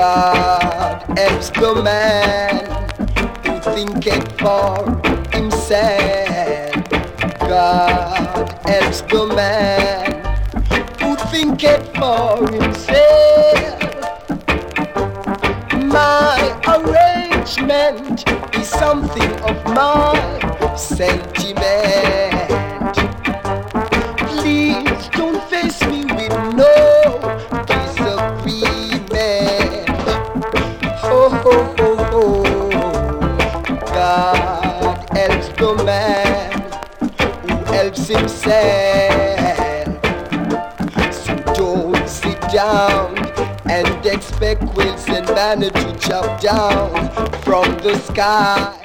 God helps the man who thinketh for himself. God helps the man who thinketh for himself. My arrangement is something of my sentiment. Please don't face me with no disagreement. Oh, oh, oh, oh. God helps the man who helps himself. So don't sit down and expect whales and manna to chop down from the sky.